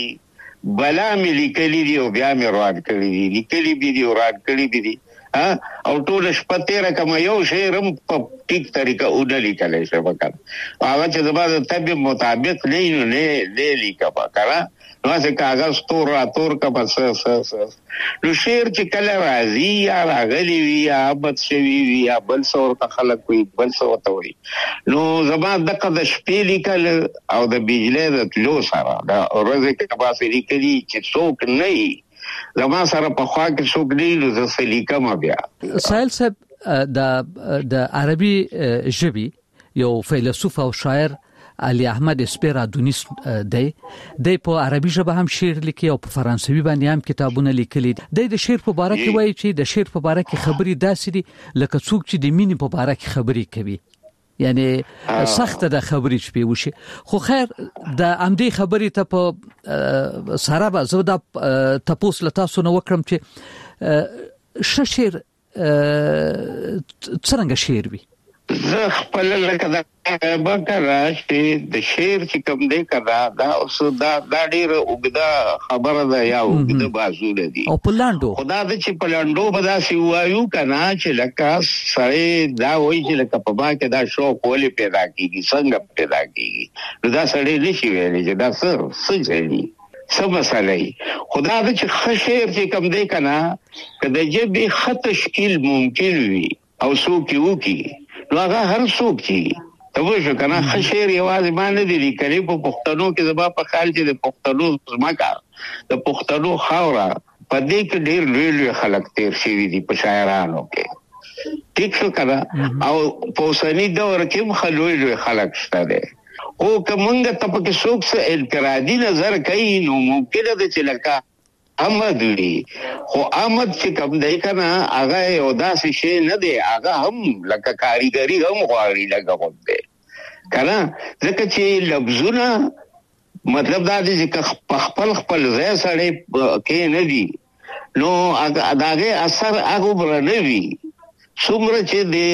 بلا مې لیکلي دي او بیا مې روان کړي دي، لیکلي به دي او روان کړي دي او ټول شپه تیره کما یو شعر هم په ټیک طریقه ونه لیکلی شم کنه. هغه چې زما د طبع مطابق نه نو نه لیکم کنه. نو چې کاغذ تور راتور کما نو شعر چې کله راځي یا راغلی وي یا بد شوي وي یا بل څه ورته خلک وي بل څه ورته وي، نو زما دغه د شپې لیکل او د بجلۍ د تلو سره د ورځې کې باسي لیکلي چې څوک نه وي زما سره په خوا کې څوک نه نو زه څه لیکم. بیا سایل صاحب د عربي ژبې یو فیلسوف او شاعر علي احمد اسپیرادونیس دی په عربي ژبه هم شعر لیکي او په فرانسوي باندې هم کتابونه لیکلي. د شعر په اړه کې وایي چې د شعر په اړه کې خبرې داسې دي لکه څوک چې د مینې په اړه کې خبرې کوي، یعنی سخت د خبرې شپې وشي. خو خیر د امدې خبرې ته په سره به زه د تاسو له تاسو نو وکړم چې شعر څنګه شعر وي. زه خپل لکه دا بکره چې د شعر چې کوم دی کړه دا اوس دا ډیره وګدا خبره ده یا وګدا بازوله دي او پلاندو خدا د چې پلاندو بدا سی وایو کنه چې لکه سړی دا وایي چې لکه په با کې دا شوق ولې پیدا کیږي څنګه پیدا کیږي نو دا سړی نشي ویلي چې دا څه ځای سم مسئله خدا د چې خشیر چې کوم دی کنه کله چې به خط تشکیل ممکن وي او سو کیو کی نو هغه هر څوک چې ته وښه کنه خشیر یوازې باندې دي کلی په پښتنو کې زما په خیال چې د پښتنو زمکا د پښتنو خاورا په دې کې ډېر لوی خلک تیر شوي دي په شاعرانو کې ټیک شو کنه او په اوسني دور کې مخلوي خلک شته دي او کومنګ ته په کې څوک څه انفرادي نظر کوي نو ممکن ده چې لکه احمد وی خو احمد چې کوم دی کنه هغه یو داسې شی نه دی، هغه هم لکه کاریګری هم غواړي لکه کوم دی کنه ځکه چې لفظونه مطلب دا دی چې خپل ځای سره کې نه دی نو هغه اثر هغه بر نه وی څومره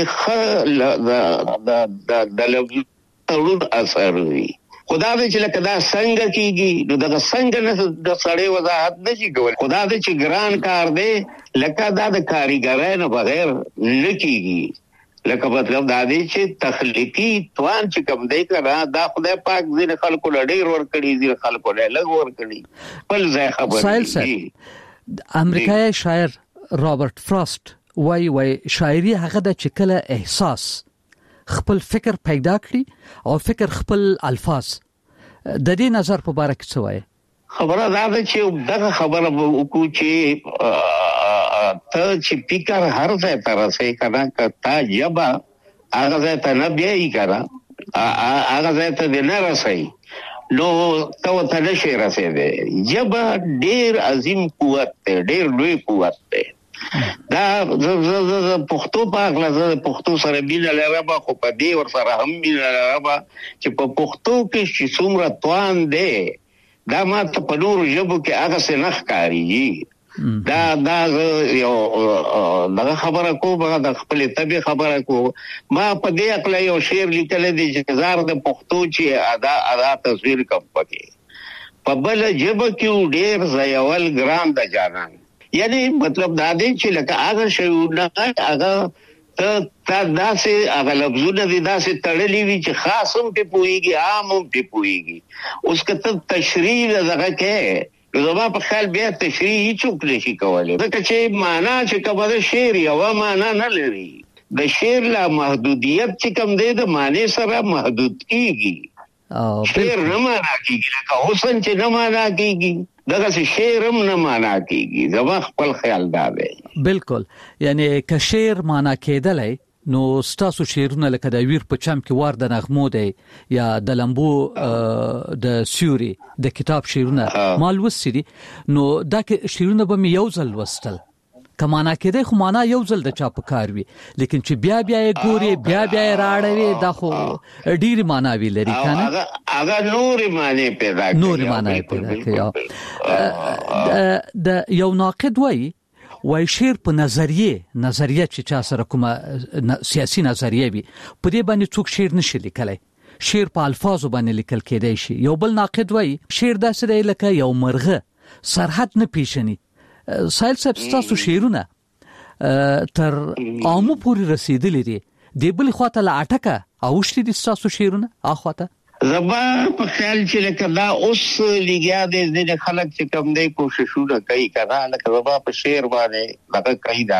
چې د لفظ تړون اثر وی. خدا دې چې لکه دا څنګه کیږي نو دا څنګه نه د سړی وضاحت نشي کول. خدا دې چې ګران کار دی لکه دا د کاریګرۍ نه بغیر نه کیږي لکه مطلب دا دی چې تخلیقي توان چې کوم دی کړه دا خدای پاک دې خلکو لړۍ ور کړی دي خلکو له لګ ور کړی بل ځای خبر. امریکایي شاعر رابرټ فراست وای شاعري هغه د چکله احساس خپل فکر پیدا کړي او فکر خپل الفاظ د دې نظر په اړه څه وایي؟ خبره دا ده چې دغه خبره وکړو چې ته چې فکر هر ځای ته رسې کنه کته جبا هغه ځای ته نه بیاي کنه هغه ځای ته نه رسې نو ته نشي رسېدې. جبا ډېر عظیم قوت دی، ډېر لوی قوت دی. دا پښتو پاک لزه پښتو سره بیل لربا خو په دې ور سره هم بیل لربا چې په پښتو کې چې څومره توان دی دا ما ته په نور ژبو کې هغه څه نه ښکاري. دا یو دغه خبره کوم د خپل طبي خبره کوم ما په دې خپل یو شعر لیکل دي چې زار د پښتو چې ادا تصویر کوم پکې په بل ژبه کې ډېر ځایول ګرام د جانان یعنی مطلب دا دی چې لکه هغه شیونه هغه ته داسې هغه لفظونه دي داسې تړلي وي چې خاص هم په پوهیږي عام هم په پوهیږي اوس که تشریح دغه کې زما په خیال بیا تشریح هیڅوک نشي کولی ځکه چې معنا چې کومه ده شعر یوه معنا نه لري د شعر لا محدودیت چې کوم دی د معنی سره محدود کیږي شعر نه معنا کیږي لکه حسن چې نه معنا کیږي دغه شعر هم نه معنا کیږي زما خپل خیال دا دی. بالکل یعنی که شعر معنا کېدلی نو ستاسو شعرونه لکه د ویر په چم کې وار د نغمو دی یا د لمبو د سیوري د کتاب شعرونه مال وسري نو دا شعرونه به یو ځل وستل کمانا کېدای خو معنا یو ځل د چا په کار وي لیکن چې بیا یې ګوري بیا یې راړوي دا خو ډېری معنا وی لري کنه هغه نورې معنی پیدا کوي. د یو ناقد وای شعر په نظریه چې چا سره کومه سیاسي نظریه وي په دې باندې څوک شعر نشي لیکلی شعر په الفاظو باندې لیکل کېدای شي. یو بل ناقد وایي شعر داسې دی لکه یو مرغه سرحد نه پیژني. سایل صاحب تاسو شعرونه تر عامو پورې رسیدلی دي، د بل خواته لا اٹکه اوشتي دي تاسو شعرونه اخواته؟ زما په خیال چې لکه دا اوس لګیا دي خلک چې کوم دی کوششونه کوي کنه، لکه زما په شعر باندې دغه کوي دا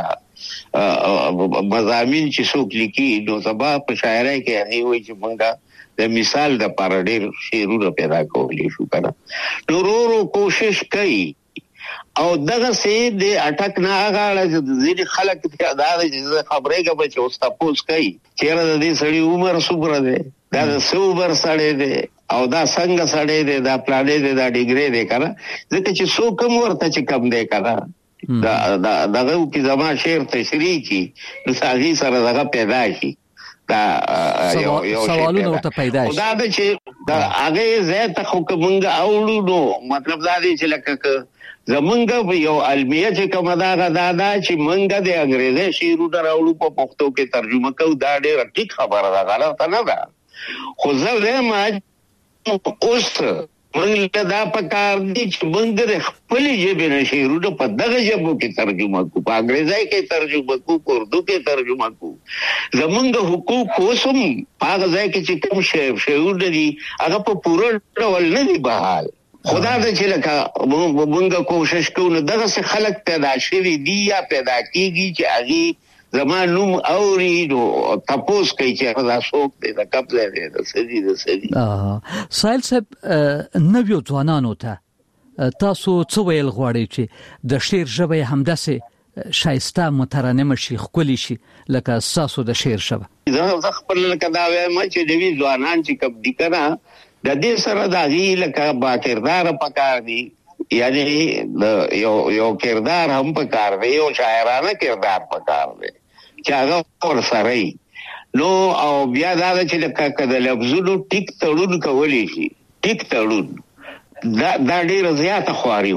مضامین چې څوک لیکي نو زما په شاعرۍ کې هغه وایي چې مونږه د مثال د پاره ډېر شعرونه پیدا کولی شو کنه. نو ورو کوشش کوي او دغه سي د اٹک نه غاړه چې ځینې خلک دا چې خبرې کوي چې اوس تاسو کوي چیرې د دې سړي عمر څومره دی، دا د سوبر سړی دی او دا څنګه سړی دی، دا پلانې دی، دا ډیګری دی کنه، ځکه چې سو کم ورته چې کم دی کنه دا دغه کې زما شعر تشریح کی نو ساغي سره دغه پیدا شي. دا یو سوالونه ورته پیدا شي. دا چې دا هغه زه ته خو کومه اولو نو مطلب دا دی چې لکه زمونږ یو علمیه چې کومه دا چې مونږ د انګریزي شعرونو راوړو په پښتو کې ترجمه کوو، دا ډېر ټیک خبره ده، غلطه نه ده. خو زه ما اوس مونږ دا پکار دي چې مونږ د خپل ژبې نه شعرونه په دغه ژبو کې ترجمه کوو، په انګریزي کې ترجمه کوو، په اردو کې ترجمه کوو. زمونږ حقوق اوسم هغه ځای کې چې کوم شعرونه دي هغه په پوره ډول نه دي بحال. خدا دې چې لکه مونږ کوشش کوو نو دغه څه خلک پیدا شوي دي یا پیدا کیږي چې هغه زمان نوم اوري نو تپوس کوي چې دا څوک دی، دا کب ځای دی، دا سدي دا سدي. سایل صاحب نویو ځوانانو ته تاسو څه ویل غواړئ چې د شعر ژبه همداسې شایسته مترنمه شي، ښکلي شي لکه تاسو د شعر ژبه؟ زه خپل لکه دا وایم چې دوی ځوانان چې کب دي کنه د دې سره د هغې لکه با کردار پکار دي، یعنی یو کردار هم پکار دی، یو شاعرانه کردار پکار دی چې هغه ورسره نو او بیا دا چې لکه د لفظونو ټیک تړون کولی شي. ټیک تړون دا ډېر زیاته خواري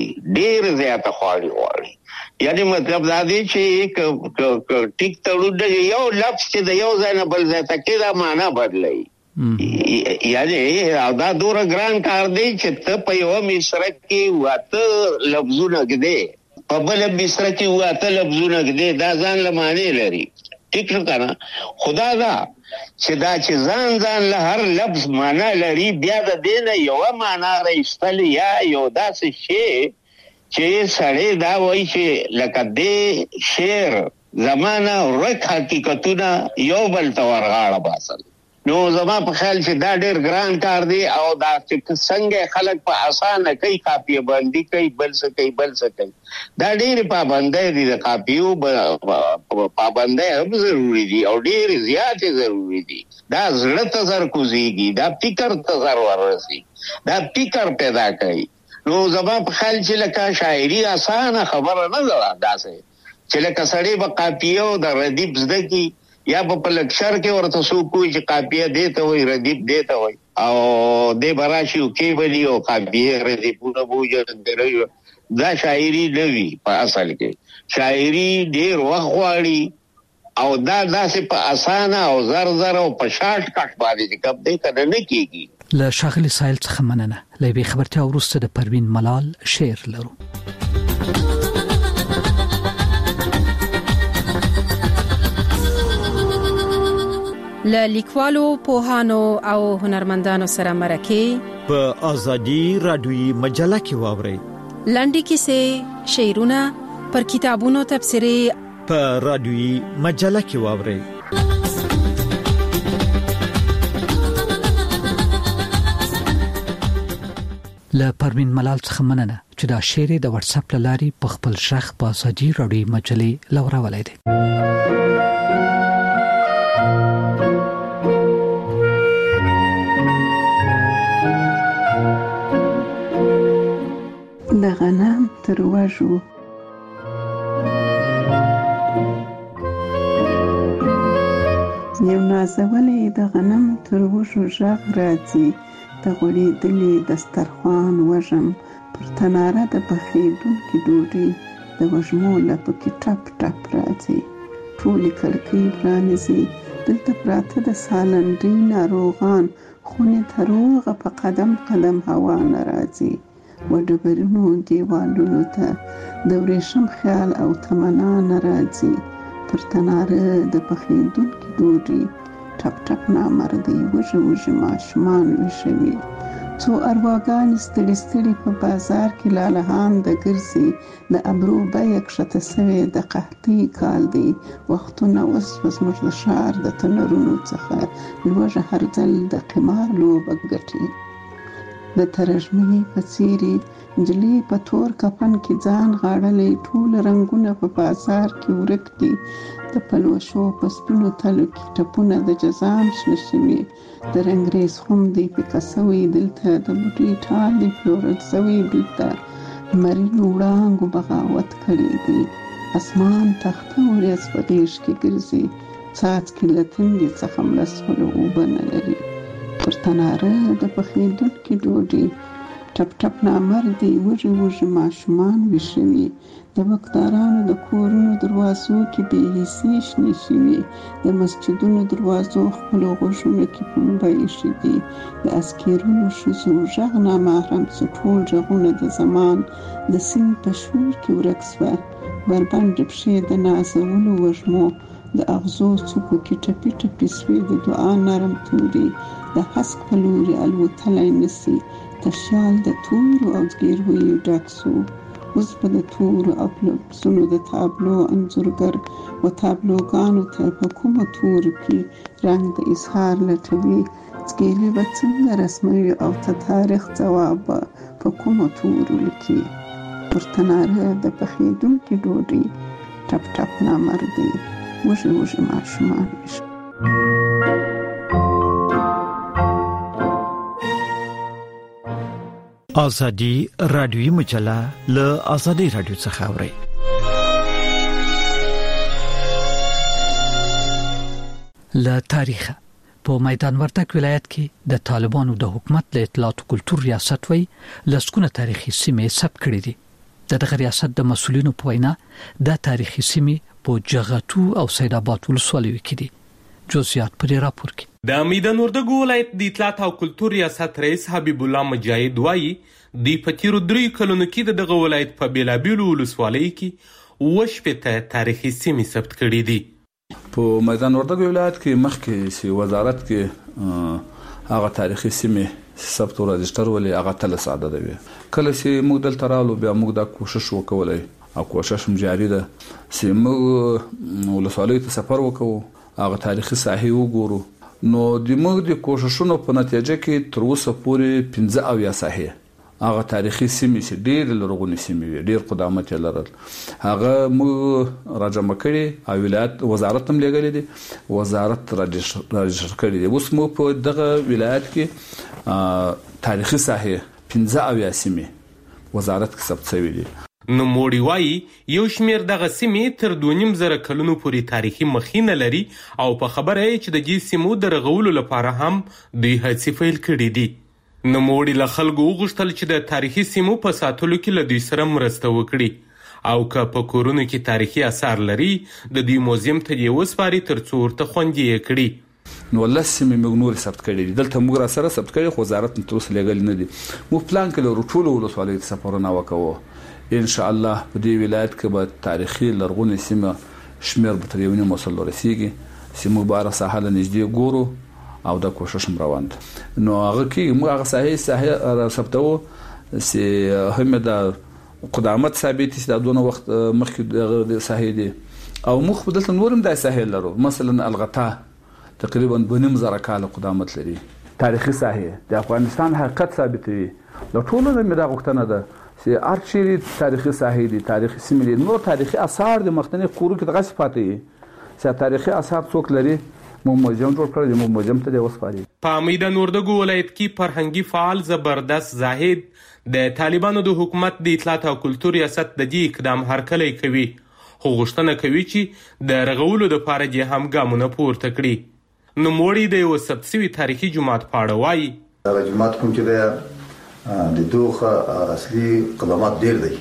غواړي، یعنی مطلب دا دی چې ټیک تړون یو لفظ چې د یو ځای نه بل ځای ته کې دا معنا بدلوي، یعنی دا دوره ګران کار دی چې ته په یو مصره کې واته لفظونه کېدې، په بل مصره کې واته لفظونه کېدې، دا ځان له معنی لري. ټیک شو کنه. خدا دا چې ځان له هر لفظ معنا لري، بیا د دې نه یو معنا راایستل یا یو داسې شی چې سړی دا وایي چې لکه دې شعر زمانه ورک حقیقتونه یو بل ته ورغاړه باسل. نو زما په خیال چې دا ډېر ګران کار دی او دا چې څنګه خلک په اسانه کوي قافیه باندې کوي بل څه کوي دا ډېر پابندۍ دي، د قافیو پابندۍ هم ضروري دي او ډېر زیاتې ضروري دي. دا زړه ته زر کوزيږي، دا فکر ته زر ورسي، دا فکر پیدا کوي. نو زما په خیال چې لکه شاعري اسانه خبره نه ده، داسې چې لکه سړی به قافیه او د ردیف زده کی یا په لکشر کې ورته سو کوی چې قافیه دیته وي ردیف دیته وي او د براشي او کې بلی او قافیه ردیفونه بوجه. دا شاعري نوي په اصل کې شاعري ډېر وخت غواړي او دا داسې په اسانه او زر او په شارټ کټ باندې کپ دی کنه نه کیږي. له شاغلي سایل څخه مننه. لې خبرته ورسته د پروین ملال شعر لرو. له لیکوالو، پوهانو او هنرمندانو سره مرکه په ازادي رادیوي مجله کې واوري. لنډي کیسې، شعرونه، پر کتابونو تبصرې په رادیوي مجله کې واوري. له پروین ملال څخه مننه چې دا شعر د واتس اپ لاري په خپل شخ په ازادي رادیوي مجله لورا ولای دي. د غنم تر وژو یو نازولې د غنم تر وژو ژغ راځي، د غوړېدلې دسترخوان وژم پر تناره د پخېدونکې ډوډۍ د وږمو لپو کې ټپ ټپ راځي. ټولې کړکۍ پرانیزي دلته پراته د سالنډۍ ناروغان خونې تر اوغه په قدم قدم هوا نه راځي. و ډبرینو دیوالونو ته د ورېښم خیال او تمنا نه راځي. پر تناره د پخېدونکي ډوډۍ ټپ ټپ نامردۍ وږي وږي ماشومان ویښوي. څو ارواګانې ستړي ستړي په بازار کې لالهانده ګرځي. د ابرو بیه کښته سوې د قحطۍ کال دی. وختونه اوس زموږ د ښار د تنرونو څخه لوږه هر ځل د قمار لوبه ګټي. د ترژمنې په څېرې نجلۍ په تور کفن کې ځان غاړلی، ټول رنګونه په بازار کې ورک دي. د پلوشو په سپینو تلو کې ټپونه د جزام شنه شوي. د رنګریز خم دی پیکه سوی دلته، د بوټي ټال دی پلورل سوی دلته. لمرینو وړانګو بغاوت کړی دی. اسمان تخته ورځ په غیږ کې ګرځي. څاڅکي له تندې څخه ملسوله اوبه نه لري. پر تناره د پخېدونکي ډوډۍ ټپ ټپ نامردې وږي وږي ماشومان ویښوي. د بکدارانو د کورونو دروازو کې بې حسۍ شنې شوي. د مسجدونو دروازو خپلو غوږونو کې پنبه ایښي دي. د اسکیرونو ښځو غږ نامحرم څه ټول غږونه د زمان د سیند په شور کې ورک سوه. بربنډې پښې د نازولو وږمو د اغزو څوکو کې ټپي ټپي سوې. د دعا نرم توري د هسک په لوري الوتلی نسي. تشیال د تورو او زګیرویو ډک سو. اوس به د تورو او لفظونو د تابلو انځورګر و تابلوګانو ته په کومو تورو کې رنګ د اظهار لټوي. زګیلې به څنګه رسموي او ته تاریخ ځواب به په کومو تورو لیکي. پر تناره د پخېدونکي ډوډۍ ټپ ټپ نامردې وږي وږي ماشومان ویښوي. ازادي رادیوي مجله له ازادي رادیو څخه اوري. له تاریخ په میدان وردګ ولایت کې د طالبانو د حکومت له اطلاعات او کلتور ریاست وی لسکونه تاریخي سیمې ثبت کړې دي. دغه ریاست د مسولینو په وینا د تاریخي سیمې په جغتو او سید آباد ولسوالیو کې دي. جزئیات پر راپور کې د میدان وردګ ولایت د اطلاعات او کلتور ریاست رئیس حبیب الله مجاهد وایي د پتیرو 3 کلونو کې دغه ولایت په بیلابیلو ولسوالیو کې وشپته تاریخي سیمې ثبت کړې دي. په میدان وردګ ولایت کې مخکې سی وزارت کې هغه تاریخي سیمې ثبت او رجستر ولې هغه تل ساده دی. کله چې موږ دلته رالو بیا موږ دا کوشش وکولای او کوشش هم جاری ده چې موږ ولسوالیو ته سفر وکړو، هغه تاریخي ساحې وګورو. نو د موږ د کوششونو په نتیجه کې تر اوسه پورې 15 ساحې هغه تاریخي سیمې چې ډېر لرغونې سیمې وي، ډېر قدامت یې لرل، هغه موږ راجمع کړي او ولایت وزارت هم لېږلي دي، وزارت راجستر کړي دي. اوس موږ په دغه ولایت کې تاریخي ساحې 15 سیمې وزارت کې ثبت شوي دي. نو موړي وایي یو شمیر دغه سیمې تر 2.5 کلونو پورې تاریخي مخینه لري او په خبره یې چې د دې سیمو د رغولو لپاره هم دوی هڅې پیل کړې دي. نو موړي له خلکو وغوښتل چې د تاریخي سیمو په ساتلو کې له دوی سره مرسته وکړي او که په کورونو کې تاریخي آثار لري د دوی موزیم ته یې وسپاري تر څو ورته خوندي یې کړي. نو الله سیمې موږ نور ثبت کړي دي، دلته موږ را سره ثبت کړي خو وزارت تر اوسه لېږلي نه دي. موږ پلان کې له ټولو ولسوالیو سفرونه وکړو. ان شاء الله په دې ولایت کې به تاریخي لرغونې سیمه شمیر به تر 1.5 رسیږي چې موږ به هغه ساحه له نږدې ګورو او دا کوشش هم روان ده. نو هغه کې موږ هغه ساحه ثبتو چې هم د قدامت ثابت چې د دونه وخت مخکې د ساحه دي او موږ په دلته نورم د ساحه لرو. مثلا الغتا تقریبا 2.5 کال قدامت لري. تاریخي ساحه د افغانستان حقیقت ثابتوي. د ټولو د مدا غوښتنه ده چې ارچيري تاریخي ساحې دي، تاریخي سیمې دي، نور تاریخي آثار د مختلف کورو کې دغه صفات دي چې تاریخي آثار څوک لري. موزیم جوړ کړی، موزیم ته د وسپاري. په میدان وردګ ولایت کې فرهنګي فعال زبردست زاهد د طالبانو د حکومت د اطلاعات او کلتور ریاست د دې اقدام هرکلی کوي، خو غوښتنه کوي چې د رغولو لپاره یې هم ګامونه پورته کړي. نو موړي د یو ثبت شوي تاریخي جومات په اړه وایي دا جومات کوم چې د دوه اصلي قدامت ډیر دی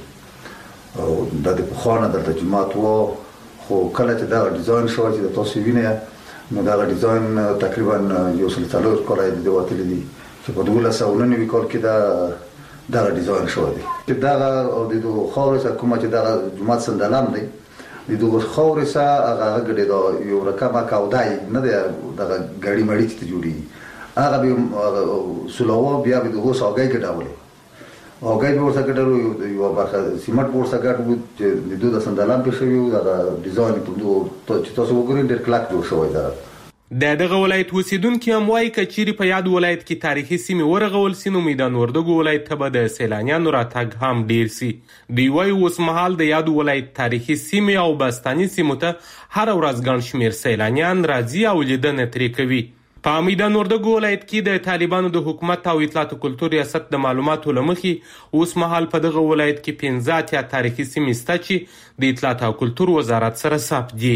او د پخوانه د جومات وو، خو کله چې دا ډیزاین شو چې د تاسو وینئ نو دا ډیزاین تقریبا یو څل څلور کولای دی وتلی دي چې په 2009 کال کې دا ډیزاین شو دی چې دا او د خاورې سره کومه چې دا جماعت سندلام دی د دوه خاورې سره هغه غړي دا یو رقمه کاودای نه دی دا غړي مړی ته جوړي هغه به سلوو بیا به دغه ساګي کډاولې او ګای به ورته کډرو یو برخه سیمټ ورته کډو چې د دوه سندلام په شوی دا ډیزاین په دوه چې تاسو وګورئ ډېر کلاک جوړ شوی دا دغه ولایت اوسیدونکو هم وایي کچيري په یاد ولایت کې تاریخي سیمه ورغول سينو میدان وردګو ولایت ته به د سیلانیانو راتګ هم ډیر سي دی وایي اوس مهال د یاد ولایت تاریخي سیمه او بستاني سیمه ته هر ورځ ګڼ شمیر سیلانیان راځي او لیدنه ترې کوي په میدان وردګو ولایت کې د طالبانو د حکومت او اطلاعات کلتور ریاست د معلوماتو لمخې اوس مهال په دغه ولایت کې 15 یا تاریخي سیمې شته چې د اطلاعات او کلتور وزارت سره ثبت دي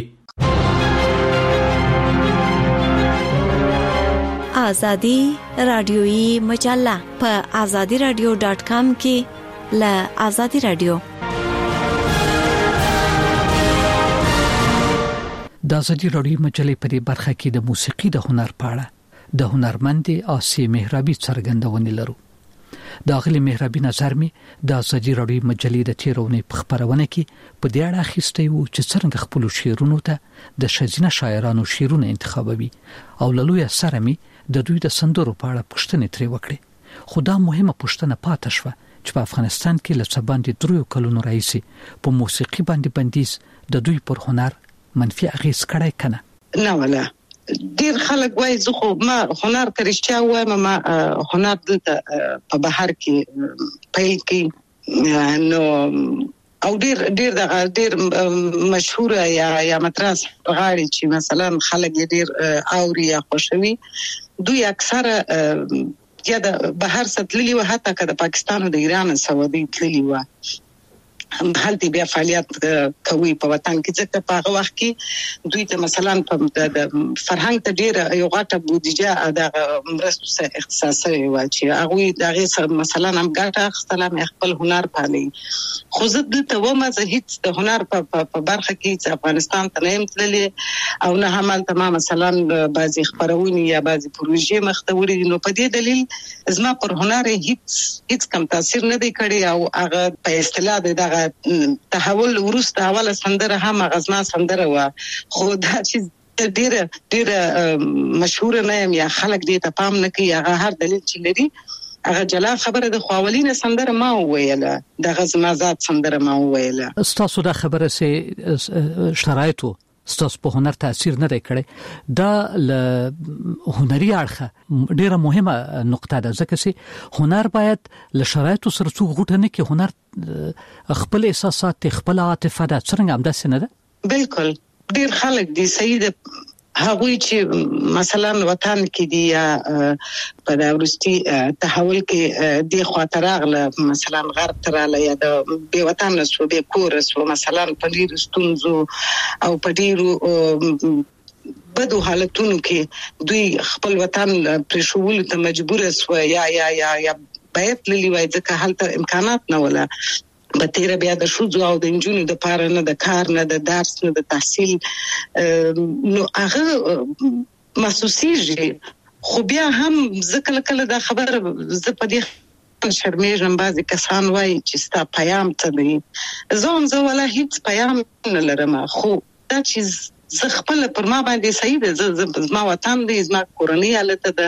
آزادی رادیویی مجله په azadiradio.com کې ل آزادی رادیو د آزادی رادیو مجلې په دې برخه کې د موسیقي د هنر په اړه د هنرمند آسی مهرابي څرګندونه لرو. د اغلی مهرابي نظر می د آزادی رادیو مجلې د تیرونې په خبرونه کې په دې اړه اخیسته وو چې څنګه خپل شعرونو ته د شزینه شاعرانو شعرونه انتخابوي او لوی سره می د دوی د سندرو په اړه پوښتنه ترې وکړه. خدا مهمه پوښتنه پاتې شوه چې په افغانستان کې له څباندې 3 کلونو راځي په موسیقي باندې بندیز د دوی پر هنر منفي اغیز کړای کنه. نه ولا ډیر خلک وایي زه خو ما هنر ترشتیا وایم ما هنر دلته په بهر کې پیل کې نو او ډیر مشهور یا متراس غاړي چې مثلا خلک ډیر اوري یا خوشوي دوی اکثره یا د بهر ستللی و حتی که د پاکستان او د ایران سعودي تللی و هلته بیا فعالیت کوي په وطن کې ځکه په هغه وخت کې دوی ته مثلا په فرهنګ ته ډیر یو غټه بودیجه د مرستو سره اختصاصي و چې هغه دغه مثلا هم ګټه اخستله خپل هنر پالي خو زه دلته ومه زه هیڅ د هنر په برخه کې چې افغانستان ته نه تللی او نه هم تمام مثلا بعضی خبرونه یا بعضی پروژې مختوري نو په دې دلیل زما پر هنر هیڅ کم تاثیر نه دی کړی او هغه په اصطلاح دغه تحول ورسته اوله سندره هم غزنا سندره و خو دا چې ډیر مشهور نه یا خلک دې ته پام نه کوي هغه هر دلیل چې لري هغه جلا خبره د خواولینه سندره ما ویله د غزنا ذات سندره ما ویله استاسو دا خبره سي شرایطو ستاسو په هنر تاثیر نه دی کړی دا ل هنري اړخه ډیره مهمه نقطه ده ځکه چې هنر باید ل شرایطو سره څو غوټه نه کې هنر خپل احساسات خپل عاطفه ده څنګه هم ده نه ده بالکل ډیر خلک دي سید هغه چې مثلا وطن کې دی په داورستي تحول کې د خاطراغله مثلا غرب تراله یا د به وطن سو به کور سو مثلا په ډیر ستونزو او په ډیرو بدو حالتونو کې دوی خپل وطن پرشول ته مجبور سو یا باید للی وای ځکه هلته امکانات نه ولا بتیر بیا د شوزو او د انجونو د پاره نه د کار نه د درس نه د تحصیل نو هغه محسوسیږي خو بیا هم ځکه کله دا خبره ز په دې شرمېږم بعضی کسان وایي چې ستا پیام ته دی زه ولا هیڅ پیام نه لرم خو دا چې زه خپل پر ما باندې صحیح ده زما وطن دی زما کورنۍ حالت ده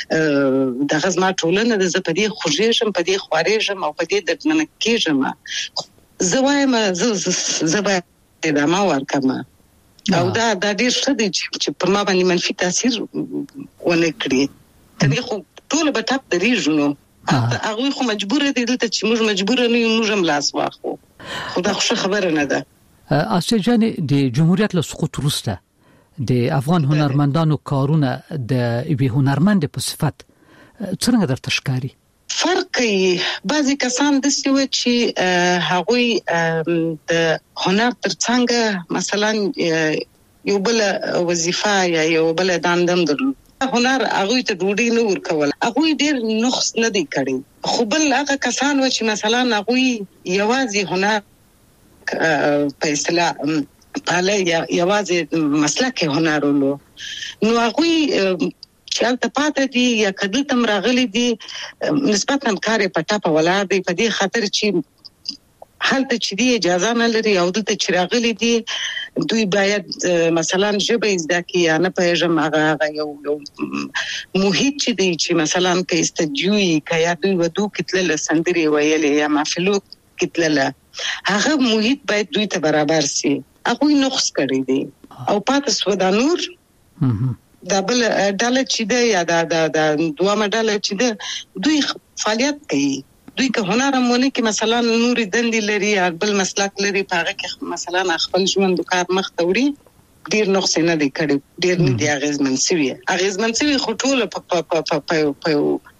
د غزما ټولنه د زه په دې خوږېږم په دې خوارېږم او په دې دردمنه کېږم زه وایم زه باید ما ورکم او دا ډېر ښه دی چې پر ما باندې منفي تاثیر ونه کړي کني خو ټول به ټاپ درېږو نو هغوی خو مجبور دي دلته چې موږ مجبور نه یو موږ هم لاس واخلو خو دا ښه خبره نه ده آسیا جان د جمهوریت له سقوط وروسته د افغان هنرمندانو کارونه د یوه هنرمند په صفت څنګه درته ښکاري فرق بعضی کسان د سوي چې هغوی د هنر ترڅنګ مثلا یو بل وظیفه یا یو بل دندم درلود هنر هغه ته ډوډۍ نه ورکول هغه ډېر نقص نه دی کړی خو بل هغه کسان و چې مثلا هغه یوازې هنر په اصطلاح پاله یوازې مسلک هنرولو نو هغه چالت پاتې دي یا کدل تم راغلي دي نسبتاً کار پټه په ولادت په دې خاطر چې حالت چې دی اجازه نه لري او دلته چې راغلي دي دوی باید مثلا ژبه زده کړي یا نه پېژم هغه یو محیط چې دی چې مثلا کې استجوي کیا دوی ودو کتل سندري ویلې یا محفلو کتل هغه محیط باید دوی ته برابر سي هغه نقص کړی دی او پاتې سودا نور دبل ډاله چې دی یا د دوامه ډاله چې دی دوی فعالیت کوي دوی که هنر مونږ کې مثلا نور دندې لري یا بل مسلک لري هغه کې مثلا خپل ژوند کار مخ ته وړي ډیر نقص نه دی کړی ډیر نه دی اغیزمن سوي خو ټول په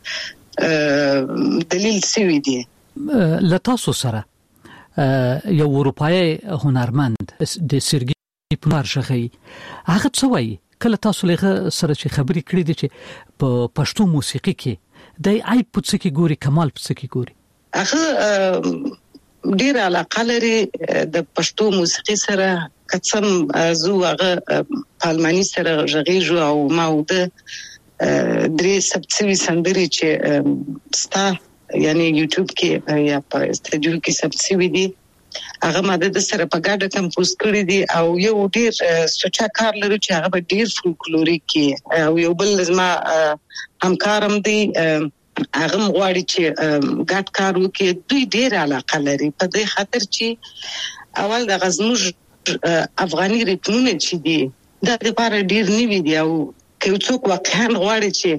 دلیل سوي دی لتاسو سره یو اروپایي هنرمند د سرګي پمارشخي هغه څه وایي کله تاسو له سره چې خبرې کړې دي چې په پښتو موسیقي کې د آی پڅ کې ګوري کمال پڅ کې ګوري هغه ډیر علاقه لري د پښتو موسیقي سره قسم زو هغه پالمانی سره ژغېجو او ماود درې سبڅوي سندري چې ستا یعنی یوټیوب کې یا په استودیو کې سبڅوي دي هغه ماده د سره په ګډه کمپوز کړی دي او یو ډیر سوچا کار لري چې هغه ډیر فولکلوریک او یو بل لازمه همکارم دي هغه غواړي چې ګډ کار وکړي دوی ډیر علاقه لري په دې خاطر چې اول د غزموج افغاني ریتمونه چې دي د لپاره ډیر نیوي دي او که څوک واقعا غواړي چې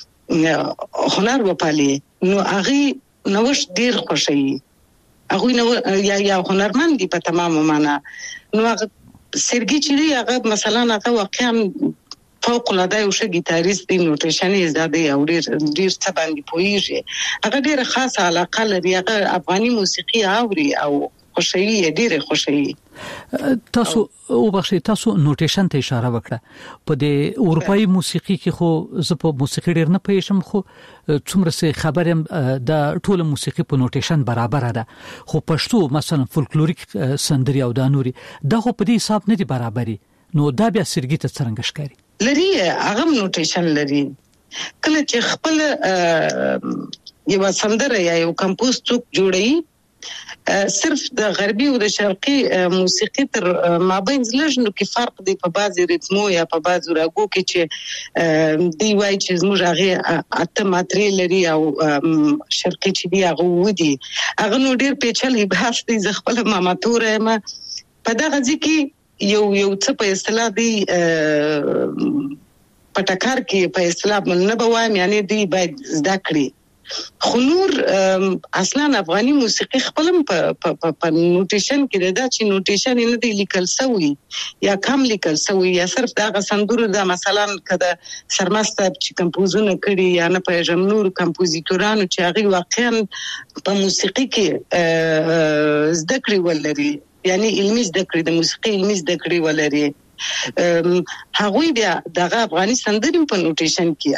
هنر وپالي نو هغه نوښت ډیر خوشي هغه نو یا هنرمند دي په تمامه معنا نو هغه سرګي چې هغه مثلا هغه واقعا فوق العاده یو ښه ګیتاریست دی نوټیشن یې زده او ډیر څه باندې پوهیږي هغه ډیره خاصه علاقه لري هغه افغاني موسیقي اوري او خوشي ډیره خوشي تاسو نوټیشن ته اشاره وکړه په د اروپאי موسیقي کې خو زه په موسیقي ډیر نه پېښم خو څومره څه خبرم د ټوله موسیقي په نوټیشن برابر ده خو پښتو مثلا فولکلوریک سندري او دانوري دغه په دې حساب نه دي برابري نو دا بیا سرګي ته څنګه ښکاري لري هغه نوټیشن لري کله چې خپل یو سندره یا یو کمپوز څوک جوړي صرف د غربي او د شرقي موسیقي تر مابین لږ کې فرق دی په بعضي ریتمو یا په بعضو راګو کې چې دی وای چې زموږ هغه اته ماتري لري او شرقي چې دی هغه ودی هغه نو ډیر پیچلې بحث دی ز خپل ماماتور ما په دغه ځکه یو څه په اصطلاح دی پټکار کې په اصطلاح نه بوایم یعنی دی باید زده کړی خو نور اصلا افغاني موسیقي خپلم په نوټیشن کې دا چې نوټیشن نه دی لیکل سوی یا کم لیکل سوی یا صرف دا غسندور دا مثلا کده سرمستاب چې کمپوزونه کړي یا نه په جمهور کمپوزیتورانو چې هغه واقعا په موسیقي کې زده کړی ولري یعنی علمي زده کړی د موسیقي علمي زده کړی ولري هغه بیا دغه افغاني سندري په نوټیشن کې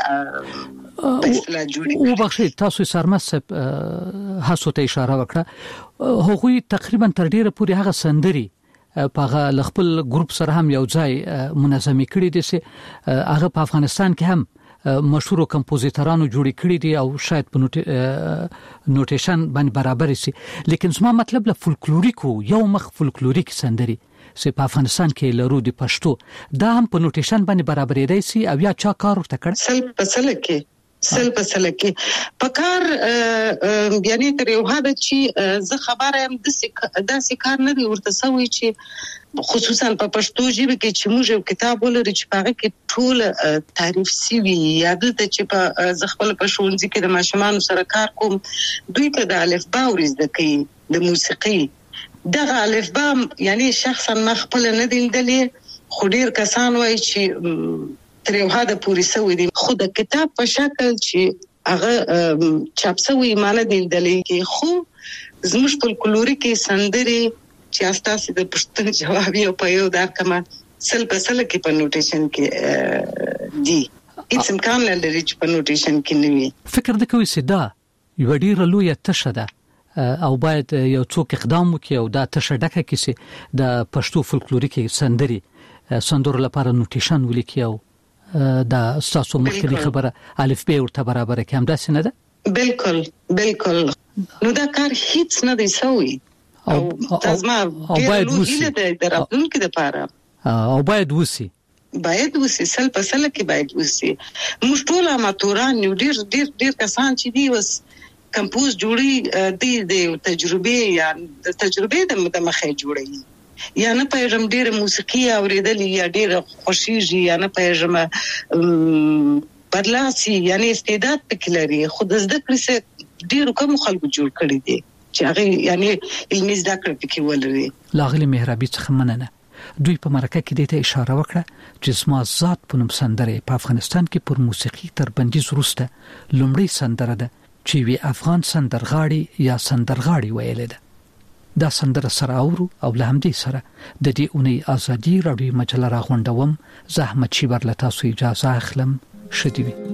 او بخښي تاسو سرمست هڅو ته اشاره وکړه هغه تقریبا تر ډیره پورې هغه سندري په خپل ګروپ سره هم یو ځای منظمي کړی دي چې هغه په افغانستان کې هم مشهور کمپوزیتورانو جوړ کړی دي او شاید په نوټیشن باندې برابر شي لیکن زما مطلب له فولکلوریک یو مخ فولکلوریک سندري چې په افغانستان کې لرو د پښتو دا هم په نوټیشن باندې برابرې دی سي او یا چا کار ورته کړ سل په سل کې پکار یعنی تر یو حد چې زه خبره هم د کار نه دی ورته سوي چې خصوصا په پښتو ژبه کې چې موږ یو کتاب ولري چې هغه کې ټول تعریف سوي یا د چې په خپل په ښوونځي کې د ماشومان سره کار کوم دوی ته د الفبا ورزده کوي د موسیقي دغه الفبا یعنی شخصا ما خپل نه دیندلې خو ډیر کسان وایي چې تر یو حد پورې سوي دي خو د کتاب په شکل چې هغه چاپ سوي معنی دیندلې کې خو زموږ فولکلوریک سندري چې استاسو د پښتون جواب یو په یو دا کما سل په سل کې په نوټیشن کې دي هیڅ امکان نه لري چې په نوټیشن کې نه وي فکر د کوي سدا یو ډیر لوی تشه ده او باید یو څوک اقدام وکړي او دا تشه ډکه کړي د پښتو فولکلوریک سندري سندرو لپاره نوټیشن ولیکي او دا تاسو مخکې خبره الف ب ورته برابر کې هم داسې نه ده بالکل نو دا کار هیڅ نه دی سوی او تاسو باید وسیله د راتلونکو لپاره او باید وسی سل په سل کې باید وسی موږ ټول اماتوران یو ډیر کسان چې دی وس کمپوز جوړي د تجربه یا د تجربه د مخه جوړي یا نه پېژم ډیر موسیقي اوریدل یا ډیر خوشیږي یا نه پېژم بدلاسي یعنی استعداد پکلري خود زده کړی څه ډیر کوم خلکو جوړ کړی دي چې هغه یعنی علمي زده کړې پکې ولري لاغلی مهربي څخه مننه دوی په مرکه کې د اشاره وکړه چې زما ذات په نوم سندره په افغانستان کې پر موسیقي تر بندیز وروسته لومړی سندره ده چې وی افغان سندرغاړي یا سندرغاړي ویل ده دا سندره سره اورو او له همدې سره د دې اونۍ ازادي راډیو مجله راغونډوم زحمت شي ورله تاسو اجازه اخلم شدي وي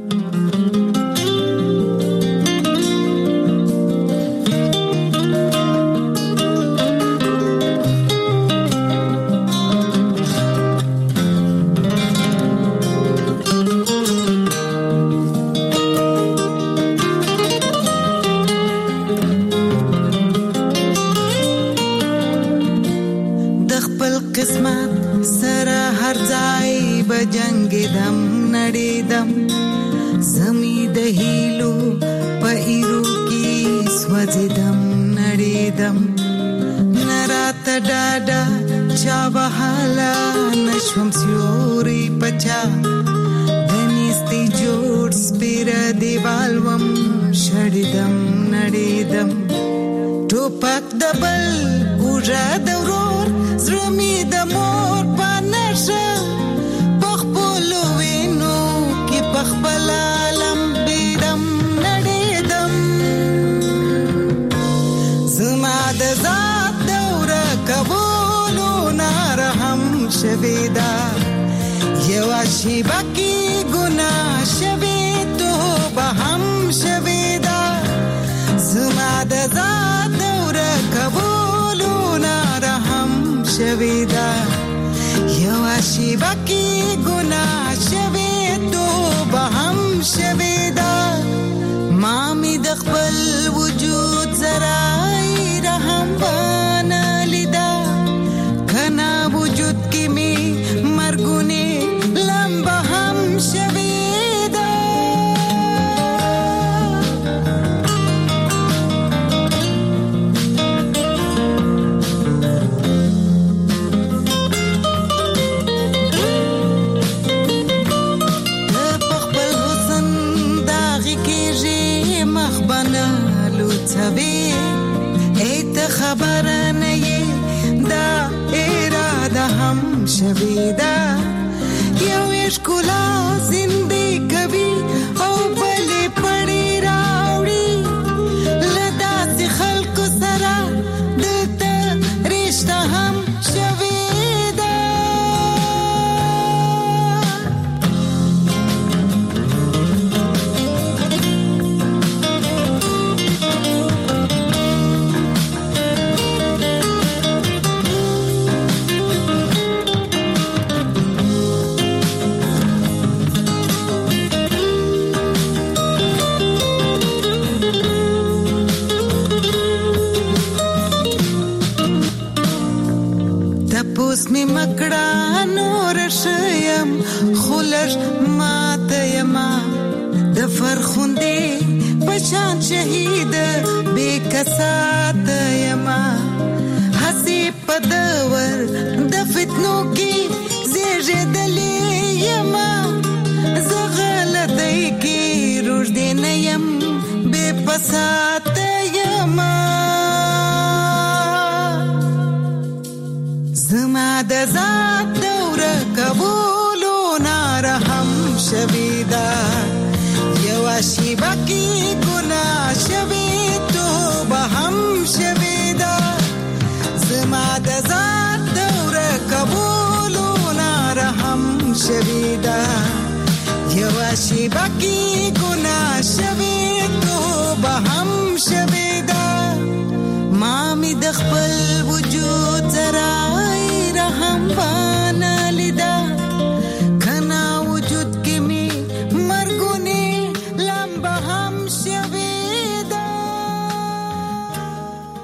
خپل وجود زرای رحم